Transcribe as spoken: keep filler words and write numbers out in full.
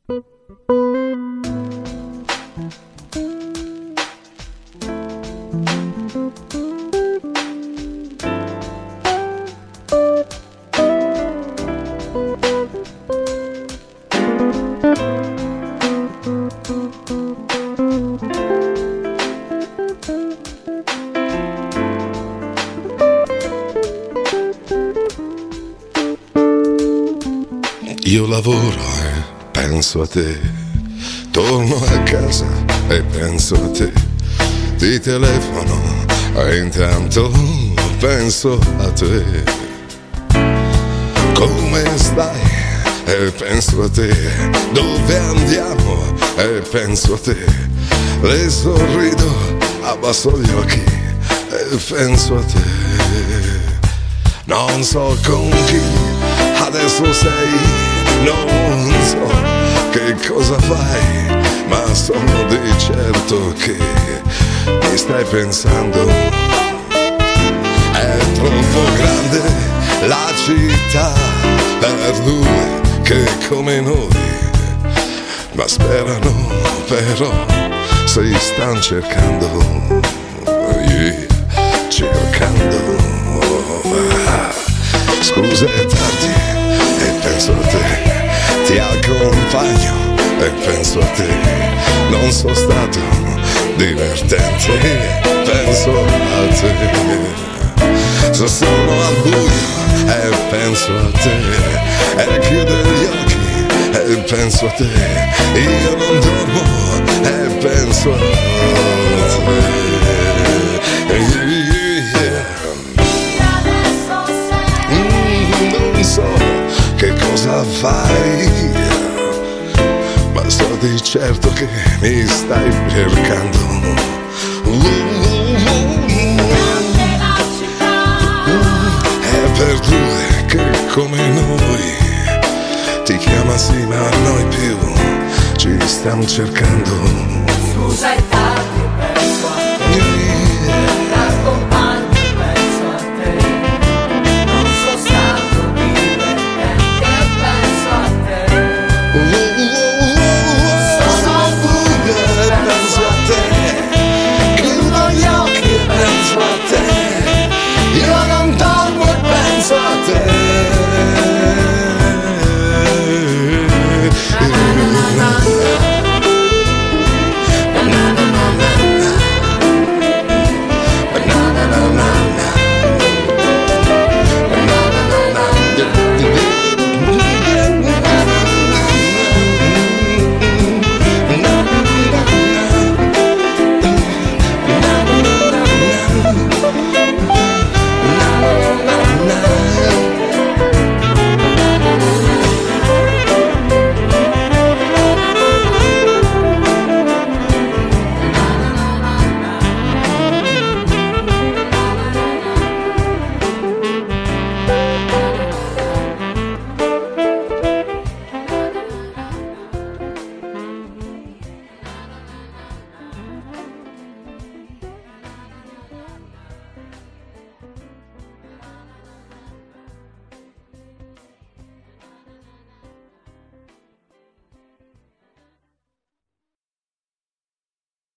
Io lavoro e penso a te, torno a casa e penso a te, ti telefono e intanto penso a te. Come stai? E penso a te, dove andiamo? E penso a te, le sorrido, abbasso gli occhi e penso a te. Non so con chi adesso sei, non so che cosa fai, ma sono di certo che mi stai pensando. È troppo grande la città per due che come noi, ma sperano però si stanno cercando, yeah, cercando. Scusa è tardi e penso a te, ti accompagno e penso a te, non sono stato divertente, penso a te. Se sono al buio e penso a te, e chiudo gli occhi e penso a te, io non dormo e penso a te. Non so che cosa fai, ma so di certo che mi stai cercando. È per due che come noi, ti chiama sì ma noi più ci stiamo cercando. Scusa è tardi